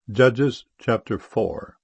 Judges chapter 4.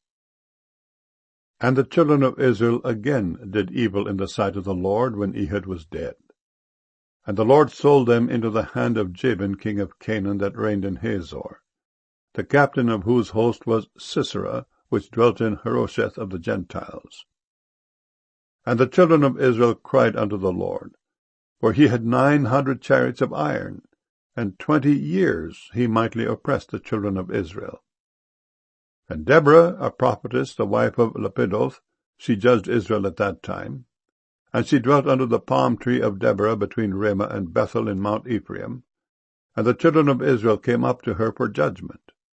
And the children of Israel again did evil in the sight of the Lord when Ehud was dead. And the Lord sold them into the hand of Jabin king of Canaan that reigned in Hazor, the captain of whose host was Sisera, which dwelt in Harosheth of the Gentiles. And the children of Israel cried unto the Lord, for he had 900 chariots of iron, and 20 years he mightily oppressed the children of Israel. And Deborah, a prophetess, the wife of Lapidoth, she judged Israel at that time, and she dwelt under the palm tree of Deborah between Ramah and Bethel in Mount Ephraim, and the children of Israel came up to her for judgment.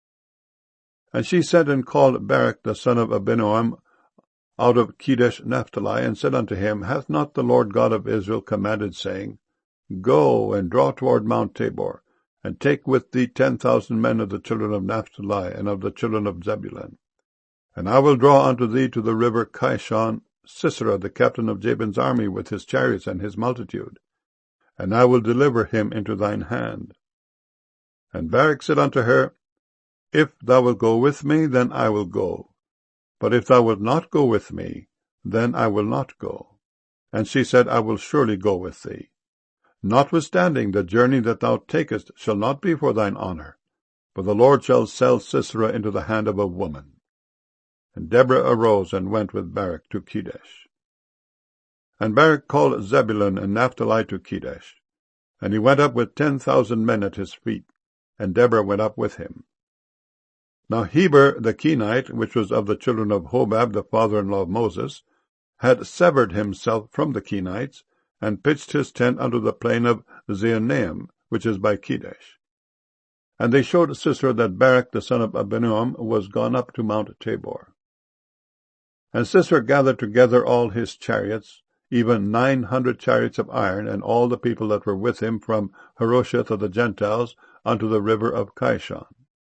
And she sent and called Barak the son of Abinoam out of Kedesh Naphtali, and said unto him, Hath not the Lord God of Israel commanded, saying, Go and draw toward Mount Tabor, and take with thee 10,000 men of the children of Naphtali and of the children of Zebulun. And I will draw unto thee to the river Kishon Sisera, the captain of Jabin's army, with his chariots and his multitude, and I will deliver him into thine hand. And Barak said unto her, If thou wilt go with me, then I will go. But if thou wilt not go with me, then I will not go. And she said, I will surely go with thee. Notwithstanding, the journey that thou takest shall not be for thine honor, for the Lord shall sell Sisera into the hand of a woman. And Deborah arose and went with Barak to Kedesh. And Barak called Zebulun and Naphtali to Kedesh, and he went up with 10,000 men at his feet, and Deborah went up with him. Now Heber the Kenite, which was of the children of Hobab, the father-in-law of Moses, had severed himself from the Kenites, and pitched his tent under the plain of Zaanaim, which is by Kedesh. And they showed Sisera that Barak the son of Abinoam was gone up to Mount Tabor. And Sisera gathered together all his chariots, even 900 chariots of iron, and all the people that were with him from Harosheth of the Gentiles unto the river of Kishon.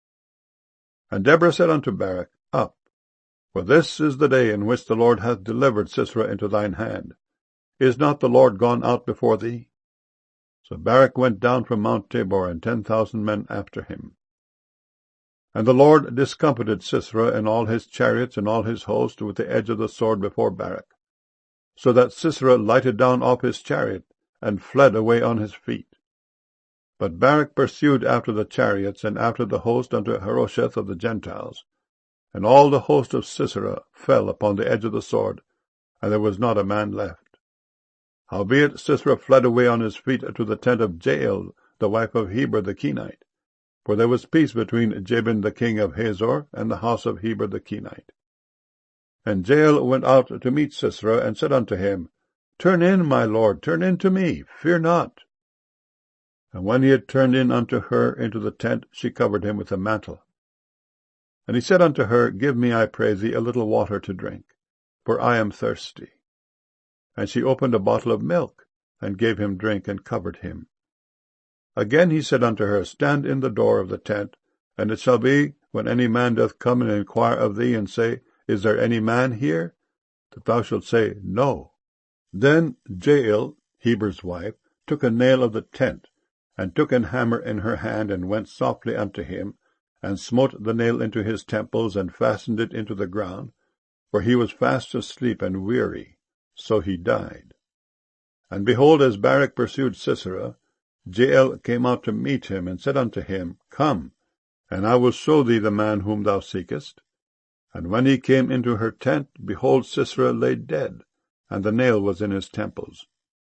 And Deborah said unto Barak, Up, for this is the day in which the Lord hath delivered Sisera into thine hand. Is not the Lord gone out before thee? So Barak went down from Mount Tabor, and 10,000 men after him. And the Lord discomfited Sisera and all his chariots and all his host with the edge of the sword before Barak, so that Sisera lighted down off his chariot, and fled away on his feet. But Barak pursued after the chariots and after the host unto Harosheth of the Gentiles, and all the host of Sisera fell upon the edge of the sword, and there was not a man left. Howbeit Sisera fled away on his feet to the tent of Jael, the wife of Heber the Kenite, for there was peace between Jabin the king of Hazor and the house of Heber the Kenite. And Jael went out to meet Sisera, and said unto him, Turn in, my lord, turn in to me, fear not. And when he had turned in unto her into the tent, she covered him with a mantle. And he said unto her, Give me, I pray thee, a little water to drink, for I am thirsty. And she opened a bottle of milk, and gave him drink, and covered him. Again he said unto her, Stand in the door of the tent, and it shall be, when any man doth come and inquire of thee, and say, Is there any man here? That thou shalt say, No. Then Jael, Heber's wife, took a nail of the tent, and took an hammer in her hand, and went softly unto him, and smote the nail into his temples, and fastened it into the ground, for he was fast asleep and weary. So he died. And behold, as Barak pursued Sisera, Jael came out to meet him, and said unto him, Come, and I will show thee the man whom thou seekest. And when he came into her tent, behold, Sisera lay dead, and the nail was in his temples.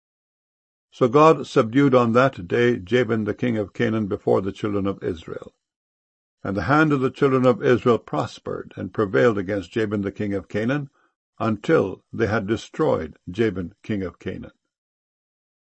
So God subdued on that day Jabin the king of Canaan before the children of Israel. And the hand of the children of Israel prospered, and prevailed against Jabin the king of Canaan, until they had destroyed Jabin king of Canaan.